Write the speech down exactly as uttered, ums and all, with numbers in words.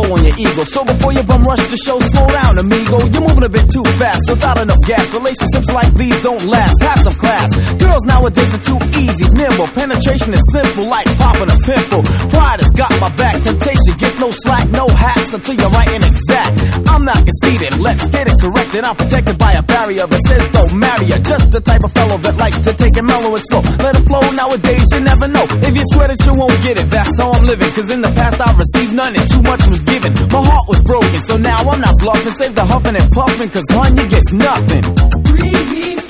toll on your ego. So before you bum rush the show, slow down, amigo. You're moving a bit too fast without enough gas. Relationships like these don't last. Have some class. Girls nowadays are too easy, nimble. Penetration is simple, like popping a pimple. Pride has got my back. Temptation gets no slack, no hacks until you're right and exact. I'm not conceited, let's get it corrected. I'm protected by a barrier that says don't marry her. Just the type of fellow that likes to take it mellow and slow. Let it flow, nowadays you never know. If you swear that you won't get it, that's how I'm living. Cause in the past I've received none and too much was given. My heart was broken, so now I'm not bluffing. Save the huffing and puffing, cause hun, you get nothing. Three